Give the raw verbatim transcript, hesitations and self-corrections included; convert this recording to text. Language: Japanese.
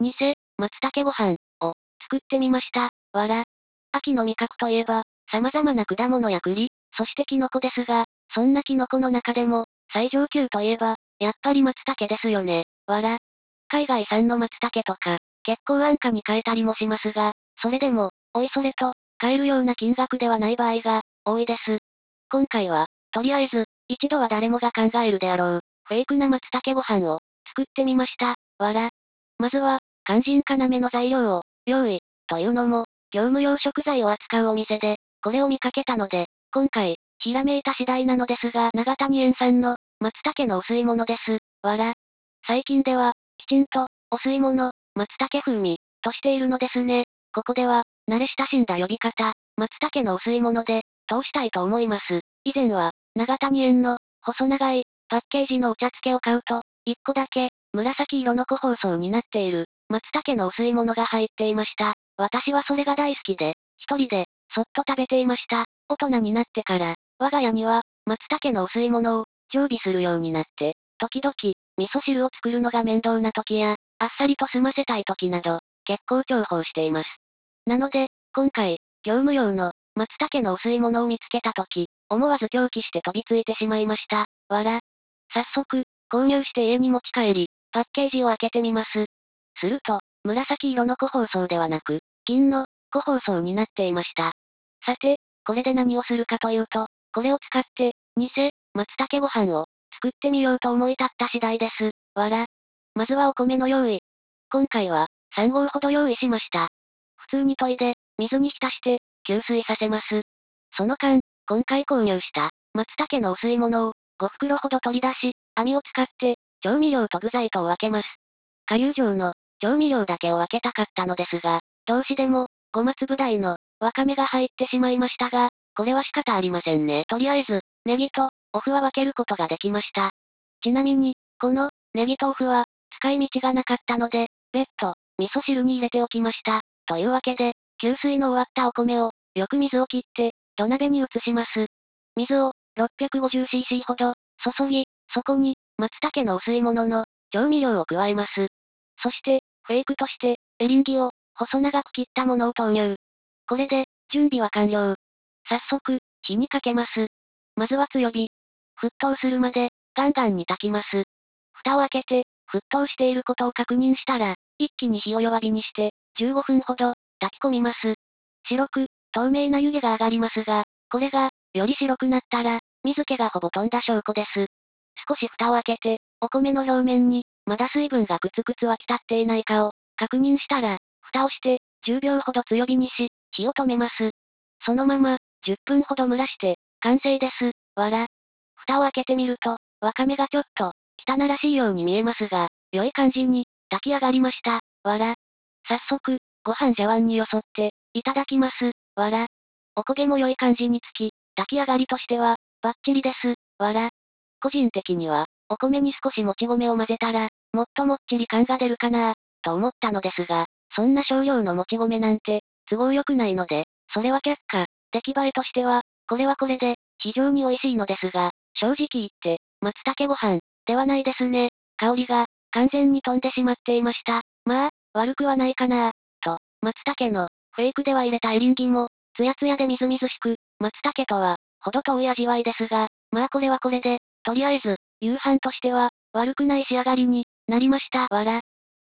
偽、松茸ご飯を作ってみました。わら。秋の味覚といえば、様々な果物や栗、そしてキノコですが、そんなキノコの中でも、最上級といえば、やっぱり松茸ですよね。わら。海外産の松茸とか、結構安価に買えたりもしますが、それでも、おいそれと、買えるような金額ではない場合が、多いです。今回は、とりあえず、一度は誰もが考えるであろう、フェイクな松茸ご飯を、作ってみました。わら。まずは、肝心要の材料を、用意、というのも、業務用食材を扱うお店で、これを見かけたので、今回、ひらめいた次第なのですが、長谷園さんの、松茸のお吸い物です。わら。最近では、きちんと、お吸い物、松茸風味、としているのですね。ここでは、慣れ親しんだ呼び方、松茸のお吸い物で、通したいと思います。以前は、長谷園の、細長い、パッケージのお茶漬けを買うと、いっこだけ、紫色の個包装になっている、松茸のお吸い物が入っていました。私はそれが大好きで、一人で、そっと食べていました。大人になってから、我が家には、松茸のお吸い物を、常備するようになって、時々、味噌汁を作るのが面倒な時や、あっさりと済ませたい時など、結構重宝しています。なので、今回、業務用の、松茸のお吸い物を見つけた時、思わず狂気して飛びついてしまいました。わら。早速、購入して家に持ち帰り、パッケージを開けてみます。すると、紫色の個包装ではなく、金の、個包装になっていました。さて、これで何をするかというと、これを使って、偽、松茸ご飯を、作ってみようと思い立った次第です。わら。まずはお米の用意。今回は、さん合ほど用意しました。普通に研いで、水に浸して、吸水させます。その間、今回購入した、松茸のお吸い物を、ご袋ほど取り出し、網を使って、調味料と具材とを分けます。顆粒状の、調味料だけを分けたかったのですが、どうしても、ごま粒大の、わかめが入ってしまいましたが、これは仕方ありませんね。とりあえず、ネギと、お麩は分けることができました。ちなみに、この、ネギとお麩は、使い道がなかったので、別途、味噌汁に入れておきました。というわけで、吸水の終わったお米を、よく水を切って、土鍋に移します。水を、ろっぴゃくごじゅうシーシー ほど、注ぎ、そこに、松茸のお吸い物の、調味料を加えます。そして、フェイクとして、エリンギを、細長く切ったものを投入。これで、準備は完了。早速、火にかけます。まずは強火。沸騰するまで、ガンガンに炊きます。蓋を開けて、沸騰していることを確認したら、一気に火を弱火にして、じゅうごふんほど、炊き込みます。白く、透明な湯気が上がりますが、これが、より白くなったら、水気がほぼ飛んだ証拠です。少し蓋を開けて、お米の表面に、まだ水分がくつくつ湧き立っていないかを、確認したら、蓋をして、じゅうびょうほど強火にし、火を止めます。そのまま、じゅっぷんほど蒸らして、完成です。わら。蓋を開けてみると、わかめがちょっと、汚らしいように見えますが、良い感じに、炊き上がりました。わら。早速、ご飯茶碗によそって、いただきます。わら。お焦げも良い感じにつき、炊き上がりとしては、バッチリです。わら。個人的には、お米に少しもち米を混ぜたら、もっともっちり感が出るかなぁ、と思ったのですが、そんな少量のもち米なんて、都合良くないので、それは却下。出来栄えとしては、これはこれで、非常に美味しいのですが、正直言って、松茸ご飯、ではないですね。香りが、完全に飛んでしまっていました。まあ、悪くはないかなぁ、と、松茸の、フェイクでは入れたエリンギも、ツヤツヤでみずみずしく、松茸とは、程遠い味わいですが、まあこれはこれで、とりあえず、夕飯としては、悪くない仕上がりになりました。わら。